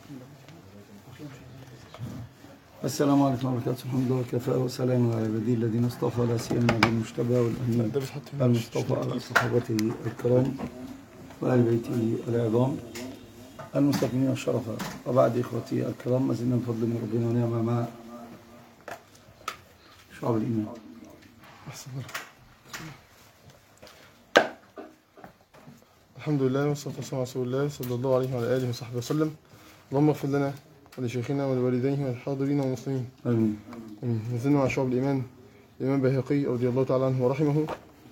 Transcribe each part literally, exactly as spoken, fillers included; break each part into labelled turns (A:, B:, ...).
A: السلام عليكم ورحمة الله وبركاته. الحمد لله وكفى وسلام على عباده الذين اصطفى، لا سيما بالمجتبى والأمين المصطفى على صحابته الكرام وآل بيته العظام المستكملين الشرفاء. وبعد إخوتي الكرام، ما زلنا بفضل من ربنا ونعمة مع شعب الإيمان.
B: الحمد لله والصلاة والسلام على رسول الله صلى الله عليه وعلى آله وصحبه وسلم. اللهم اغفر لنا ولشيخنا ولوالديه والحاضرين والمسلمين.
A: آمين.
B: نزلنا مع شعب الإيمان الإمام بهقي رضي الله تعالى عنه ورحمه.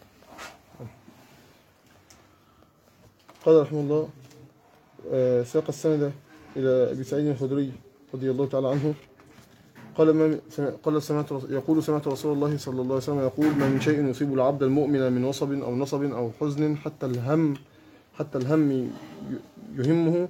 B: قال رحمه الله: ساق السند إلى أبي سعيد الخدري رضي الله تعالى عنه قال: ما قال سمعت يقول سمعت رسول الله صلى الله عليه وسلم يقول: ما من شيء يصيب العبد المؤمن من وصب أو نصب أو حزن حتى الهم حتى الهم يهمه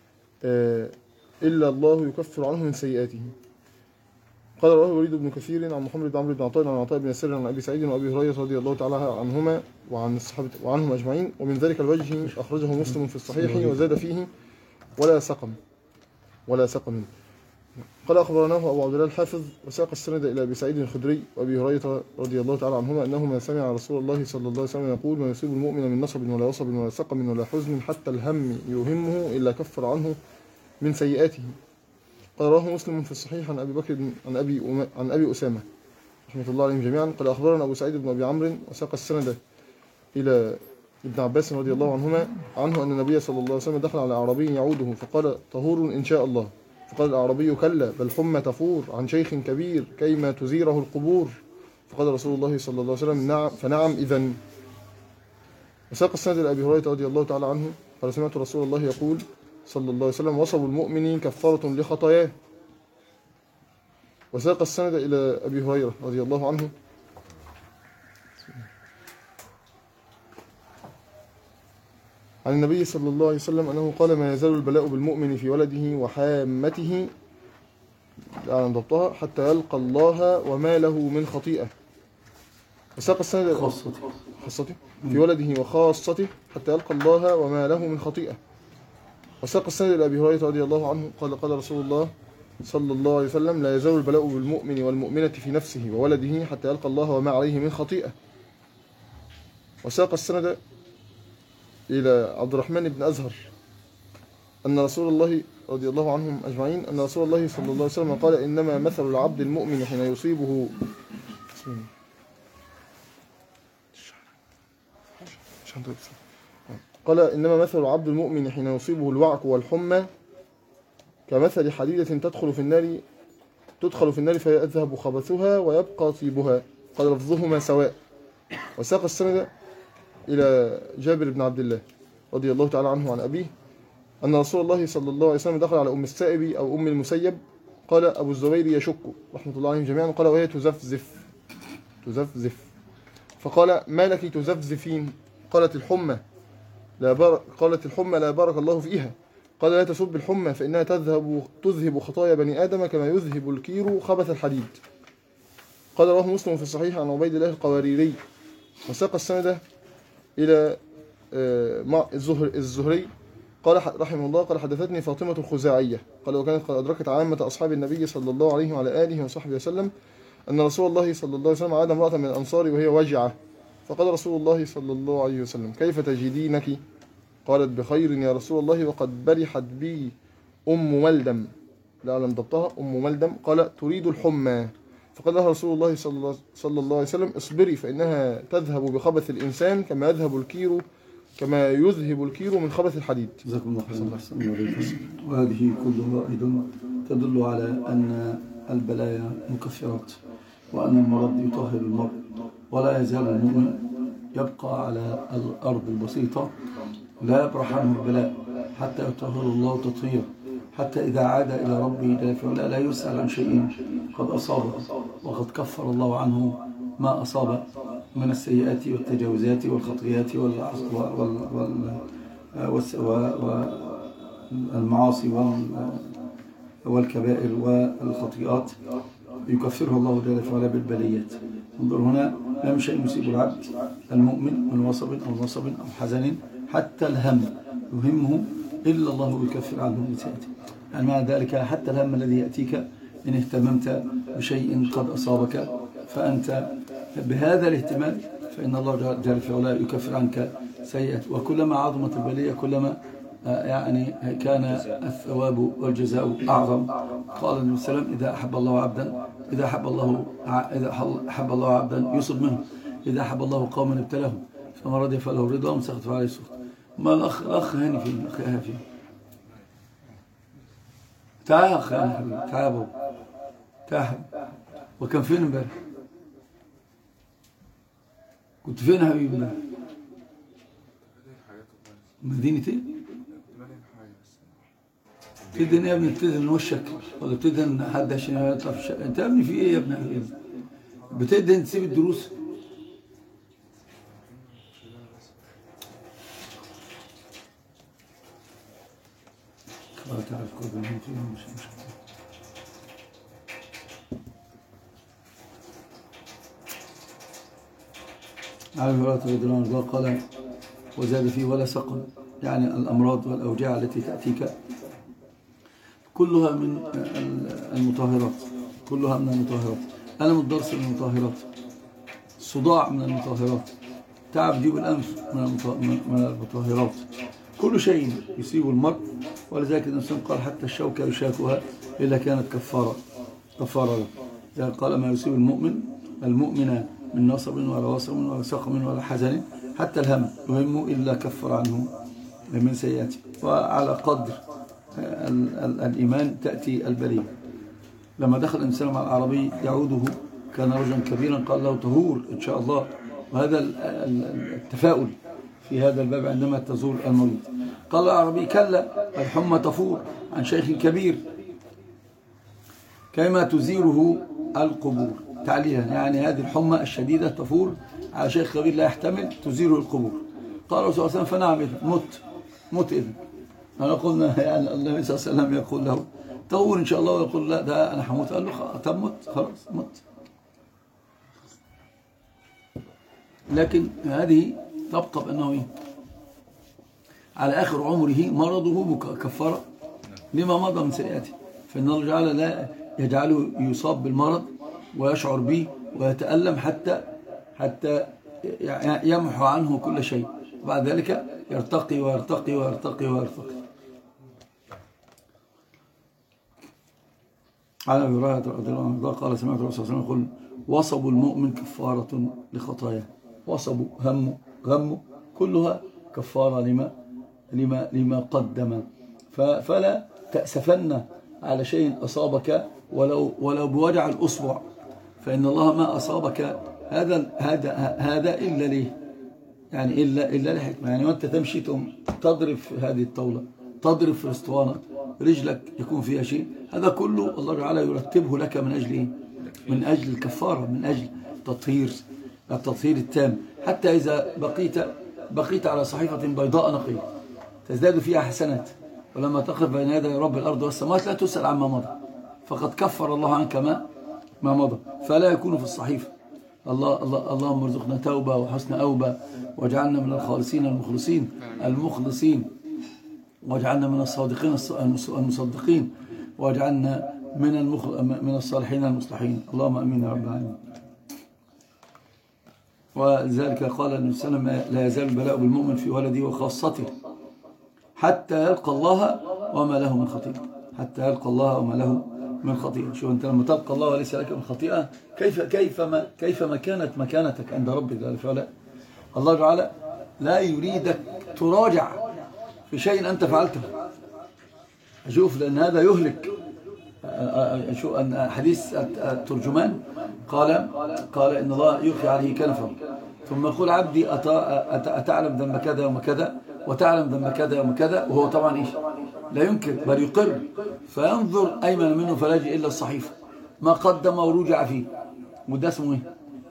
B: إلا الله يكفر عنه من سيئاته. قال رواه الوليد بن كثير عن محمد بن عمرو بن عطاء عن عطاء بن يسار عن أبي سعيد وأبي هريرة رضي الله تعالى عنهما وعن الصحابة وعنهم أجمعين. ومن ذلك الوجه أخرجه مسلم في الصحيح وزاد فيه: ولا سقم ولا سقم. قال أخبرناه أبو عبد الله الحافظ وساق السند إلى أبي سعيد الخدري وأبي هريرة رضي الله تعالى عنهما أنهما سمع رسول الله صلى الله عليه وسلم يقول: ما يصيب المؤمن من نصب ولا وصب ولا سقم ولا حزن حتى الهم يهمه إلا كفر عنه من سيئاته. قال رواه مسلم في الصحيح عن أبي بكر عن أبي أم... عن أبي أسامة رحمة الله عليهم جميعا. قال أخبرنا أبو سعيد بن أبي عمرو وساق السند إلى ابن عباس رضي الله عنهما عنه أن النبي صلى الله عليه وسلم دخل على أعرابي يعوده فقال: طهور إن شاء الله. فقال الأعرابي: كلا، بل حمى تفور عن شيخ كبير كيما تزيره القبور. فقال رسول الله صلى الله عليه وسلم: نعم، فنعم إذن. وساق السند إلى أبي هريرة رضي الله تعالى عنه قال: سمعت رسول الله يقول صلى الله عليه وسلم: وصب المؤمن كفارة لخطاياه. وساق السند إلى أبي هريرة رضي الله عنه عن النبي صلى الله عليه وسلم أنه قال: ما يزال البلاء بالمؤمن في ولده وحامته على ضبطها حتى يلقى الله وما له من خطيئة. وساق السند
A: خاصته
B: خاصته في ولده وخاصته حتى يلقى الله وما له من خطيئة. وساق السند إلى أبي هريرة رضي الله عنه قال: قال رسول الله صلى الله عليه وسلم: لا يزال البلاء بالمؤمن والمؤمنة في نفسه وولده حتى يلقى الله وما عليه من خطيئة. وساق السند إلى عبد الرحمن بن أزهر أن رسول الله رضي الله عنهم أجمعين أن رسول الله صلى الله عليه وسلم قال: إنما مثل العبد المؤمن حين يصيبه قال إنما مثل العبد المؤمن حين يصيبه الوعك والحمى كمثل حديدة تدخل في النار تدخل في النار فيذهب خبثها ويبقى طيبها. قال: لفظهما سواء. وساق السند إلى جابر بن عبد الله رضي الله تعالى عنه عن أبيه أن رسول الله صلى الله عليه وسلم دخل على أم السائب أو أم المسيب. قال أبو الزبير يشك رحمة الله عليهم جميعا. قال: وهي تزفزف تزفزف فقال: ما لك تزفزفين؟ قالت: الحمى لا بار... قالت: الحمى لا بارك الله فيها. قال: لا تسب الحمى فإنها تذهب تذهب خطايا بني آدم كما يذهب الكير خبث الحديد. قال رواه مسلم في الصحيح عن عبيد الله القواريري. وساق السند إلى الزهر الزهري قال رحمه الله قال: حدثتني فاطمة الخزاعية قال: وكانت قد أدركت عامة أصحاب النبي صلى الله عليه وعلى آله وصحبه وسلم أن رسول الله صلى الله عليه وسلم عاد امرأة من الأنصار وهي وجعة. فقال رسول الله صلى الله عليه وسلم: كيف تجدينك؟ قالت: بخير يا رسول الله، وقد برحت بي أم ملدم، لا أعلم ضبطها، أم ملدم. قال: تريد الحمى. فقال لها رسول الله صلى الله عليه وسلم: اصبري فإنها تذهب بخبث الإنسان كما يذهب الكير كما يذهب الكير من خبث الحديد.
A: جزاكم الله خيرا. وهذه كلها أيضا تدل على أن البلايا مكفرات وأن المرض يطهر المرء، ولا يزال المؤمن يبقى على الأرض البسيطة لا يبرح عنه البلاء حتى يطهر الله تطهيرا، حتى إذا عاد إلى ربه جل وعلا لا يسأل عن شيء قد أصابه، وقد كفر الله عنه ما أصاب من السيئات والتجاوزات والخطيئات والمعاصي والكبائر والخطيئات، يكفرها الله جل وعلا بالبليات. انظر هنا: لا شيء يصيب العبد المؤمن من وصب أو نصب أو حزن حتى الهم يهمه إلا الله يكفر عنه من سيئاته. يعني مع ذلك حتى الهم الذي يأتيك إن اهتممت بشيء قد أصابك فأنت بهذا الاهتمام فإن الله جل في علاه يكفر عنك سيئات. وكلما عظمت البلية كلما يعني كان الثواب والجزاء أعظم. قال النبي صلى الله عليه وسلم إذا أحب الله عبدا إذا أحب الله إذا أحب الله عبدا يصب منه، إذا أحب الله قوما ابتلاهم، فما رضي فله الرضا ومن سخط فعليه السخط. ما الأخ الأخ هاني فين؟ الأخ هاني فين؟ تعال يا أخ هاني حبيبي، تعال يا بابا، تعال. وكان فين امبارح؟ كنت فين يا حبيبي امبارح؟ مدينة ايه؟ بتدهن يا ابني؟ بتدهن وشك ولا بتدهن حد عشان يطلع في الشقة؟ انت يا ابني في ايه يا ابني؟ بتدهن تسيب الدروس؟ خلاص تعرف كل من فيهم مش مشكلة. على هريرة رضي الله عنه قال وزاد فيه ولا سقم، يعني الأمراض والأوجاع التي تأتيك كلها من المطهرات، كلها من المطهرات. ألم الضرس من المطهرات، الصداع من المطهرات، تعب ديب الأنف من المطهرات. كل شيء يصيب المرء، ولذلك الإنسان قال حتى الشوكة يشاكها إلا كانت كفارة كفارة له. قال ما يصيب المؤمن المؤمن من نصب ولا وصب ولا سقم ولا حزن حتى الهم يهم إلا كفر عنه من سيئاته. وعلى قدر الإيمان تأتي البلية. لما دخل الإنسان مع العربي يعوده كان رجلا كبيرا قال له طهور إن شاء الله. وهذا التفاؤل في هذا الباب عندما تزور المريض. قال العربي كلا الحمى تفور عن شيخ كبير كما تزيره القبور تعليلا، يعني هذه الحمى الشديدة تفور على شيخ كبير لا يحتمل تزيره القبور. قال الرسول صلى الله عليه وسلم فنعم إذن مت مت إذن. أنا قلنا يعني النبي صلى الله عليه وسلم يقول له طهور إن شاء الله، ويقول لا ده أنا حموت. قال له طب مت خلاص مت. لكن هذه تبقى بأنه إيه؟ على آخر عمره مرضه كفارة لما مضى من سيئاته، فإن الله تعالى لا يجعله يصاب بالمرض ويشعر به ويتألم حتى حتى يمحو عنه كل شيء، وبعد ذلك يرتقي ويرتقي ويرتقي ويرتقي. على أبي هريرة رضي الله عنه قال سمعت الرسول صلى الله عليه وسلم يقول وصب المؤمن كفارة لخطاياه. وصب همه غمه كلها كفارة لما لما لما قدم. فلا تأسفن على شيء أصابك ولو ولو بوجع الأصبع، فإن الله ما أصابك هذا هذا هذا إلا ليه؟ يعني إلا إلا لحكمة. يعني وأنت تمشي تضرب في هذه الطاولة، تضرب في الاسطوانة، رجلك يكون فيها شيء، هذا كله الله تعالى يرتبه لك من أجل إيه؟ من أجل الكفارة، من أجل تطهير التطهير التام. حتى إذا بقيت بقيت على صحيفة بيضاء نقية تزداد فيها حسنات، ولما تقف بين يدي رب الأرض والسماوات لا تسأل عما مضى، فقد كفر الله عنك ما ما مضى، فلا يكون في الصحيفة. الله الله اللهم ارزقنا توبة وحسن أوبة، واجعلنا من الخالصين المخلصين المخلصين، واجعلنا من الصادقين المصدقين، واجعلنا من المخل... من الصالحين المصلحين. اللهم امين يا رب العالمين. ولذلك قال النبي صلى الله عليه وسلم لا يزال البلاء بالمؤمن في ولده وخاصته حتى يلقى الله وما له من خطيئة، حتى يلقى الله وما له من خطيئة. شوف انت لما تلقى الله وليس لك من خطيئة كيف كيف ما كيف ما كانت مكانتك عند ربك جل في علاه. الله تعالى لا يريدك تراجع في شيء انت فعلته. شوف لان هذا يهلك. شو ان حديث الترجمان قال قال ان الله يخفي عليه كنفه ثم يقول عبدي أتعلم ذنب كذا يوم كذا وتعلم ذنب كذا يوم كذا، وهو طبعا ايش لا ينكر بل يقر، فينظر ايمن منه فلا يجد الا الصحيفه ما قدم ورجع فيه. وده اسمه ايه؟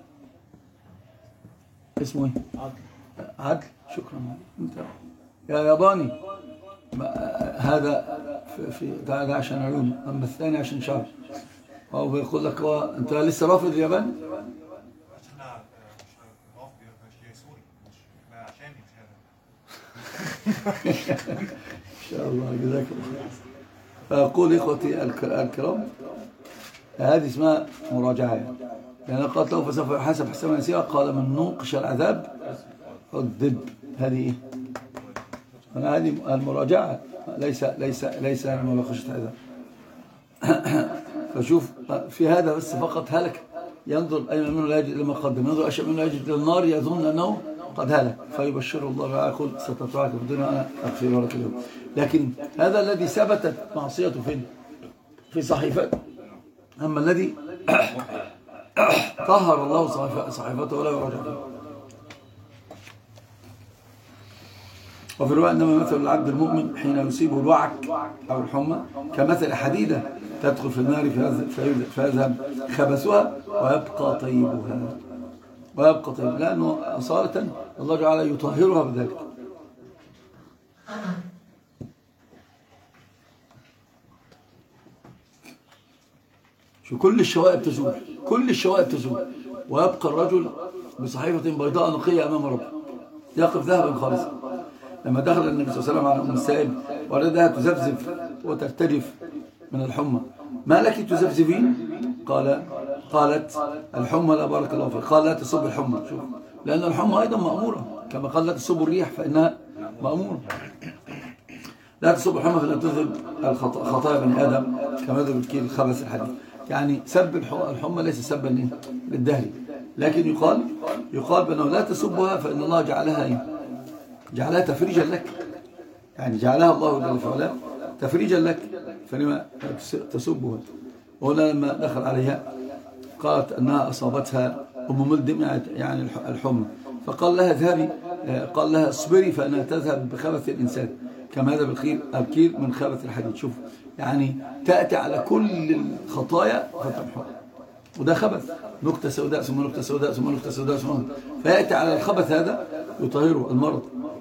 A: اسمه ايه؟ عدل. شكرا انت يا ياباني. هذا في, في ده عشان عيون، اما الثاني عشان شعر. هو بيقول لك هو انت لسه رافض اليابان؟ شاء الله جزاك الله خير. فأقول إخوتي الكرام هذه اسمها مراجعة، لأن قالت له فسوف يحاسب حسابا يسيرا، قال من نوقش العذاب عذب. هذه إيه؟ أنا هذه المراجعة ليس ليس ليس مناقشة هذا. فشوف في هذا بس فقط هلك، ينظر أين منه لا يجد لما قدم، ينظر أشياء منه لا يجد للنار يظن أنه قد هلك، فيبشر الله يقول ستطرحك في الدنيا أنا أغفر لك اليوم. لكن هذا الذي ثبتت معصيته في في صحيفته، أما الذي طهر الله صحيفته ولا يراجع فيه. وفي الرواية إنما مثل العبد المؤمن حين يصيبه الوعك أو الحمى كمثل حديدة تدخل في النار فيذهب خبثها ويبقى طيبها، ويبقى طيبها، لأنه أصالة الله تعالى يطهرها بذلك. شو كل الشوائب تزول، كل الشوائب تزول، ويبقى الرجل بصحيفة بيضاء نقية أمام ربه يقف ذهبا خالصا. لما دخل النبي صلى الله عليه وسلم على أم السائب وردها تزفزف وترتجف من الحمى، ما لك تزفزفين؟ قال قالت الحمى لا بارك الله فيك. قال لا تصب الحمى، شوف، لأن الحمى أيضا مأمورة كما قال لا تصب الريح فإنها مأمورة. لا تصب الحمى فإنها تذهب خطايا بني آدم كما يذهب الكيل الخبث الحديث. يعني سب الحمى ليس سبا للدهري، لكن يقال يقال بأنه لا تسبها فإن الله جعلها إيه؟ جعلها تفريجا لك، يعني جعلها الله جل وعلا تفريجا لك، فلما تسبها. وهنا لما دخل عليها قالت أنها أصابتها أم ملدم يعني الحمى، فقال لها اذهبي، قال لها اصبري فإنها تذهب بخبث الإنسان كما هذا بالخير الكير من خبث الحديد. شوف يعني تأتي على كل الخطايا فتمحوها، وده خبث، نقطة سوداء ثم نقطة سوداء ثم نقطة سوداء ثم، فيأتي على الخبث هذا يطهره المرض.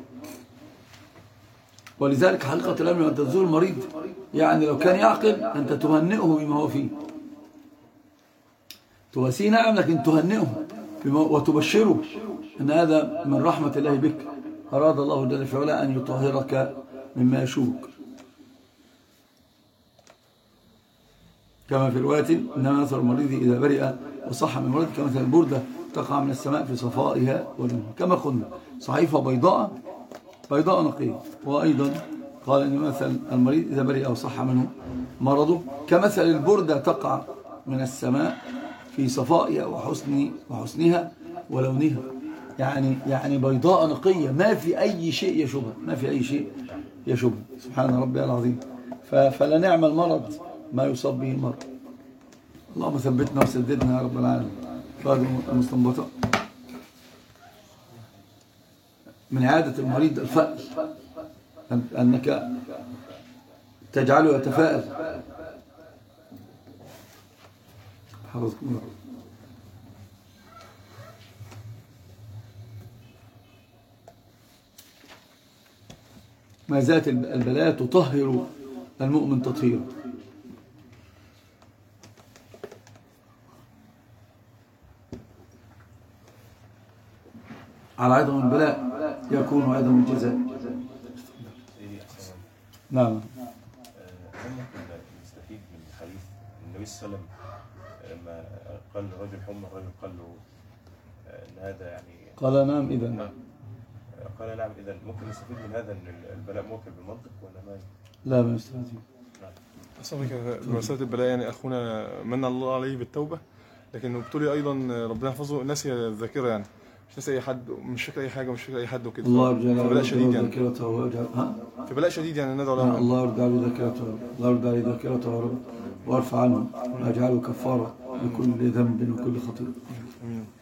A: ولذلك حقيقة الأمر لما تزور المريض، يعني لو كان يعقل أنت تهنئه بما هو فيه، تواسيه نعم، لكن تهنئه وتبشره أن هذا من رحمة الله بك، أراد الله جل وعلا أن يطهرك مما يشوك. كما في رواية إنما مثل المريض إذا برئ وصح من مرض كمثل البردة تقع من السماء في صفائها ولونها، كما قلنا صحيفة بيضاء بيضاء نقية. وأيضا قال إن مثل المريض إذا برئ وصح منه مرضه كمثل البردة تقع من السماء في صفائها وحسن وحسنها ولونها، يعني يعني بيضاء نقية ما في أي شيء يشبه، ما في أي شيء يشبه. سبحان ربي العظيم. فلا نعم المرض ما يصاب به المرض. اللهم ثبتنا وسددنا يا رب العالمين. فهذه المستنبطة من عادة المريض الفأل، أنك تجعله يتفاءل. حفظكم الله. ما زالت البلاء تطهر المؤمن تطهيرا. على عدم البلاء يكون عدم الجزاء. نعم.
C: هل ممكن نستفيد من حديث النبي صلى الله عليه وسلم لما قال للرجل حمى، الرجل قال له ان هذا يعني
A: قال نعم اذا
C: قال نعم اذا ممكن نستفيد من هذا ان البلاء موكل بالمنطق ولا ما؟
A: لا ما نستفيد.
B: أصلا بمسألة البلاء يعني أخونا من الله عليه بالتوبة، لكن بتقولي أيضا ربنا يحفظه نسي الذاكرة، يعني مش نسي أي حد، مش فاكر أي حاجة، مش فاكر أي حد وكده.
A: الله يرجع له
B: بلاء شديد يعني.
A: ذاكرته ويجعل ها
B: في بلاء شديد يعني ندعو له.
A: الله يرجع له ذاكرته، الله يرجع له ذاكرته يا رب، وارفع عنه واجعله كفارة لكل ذنب وكل خطيئة.
B: آمين.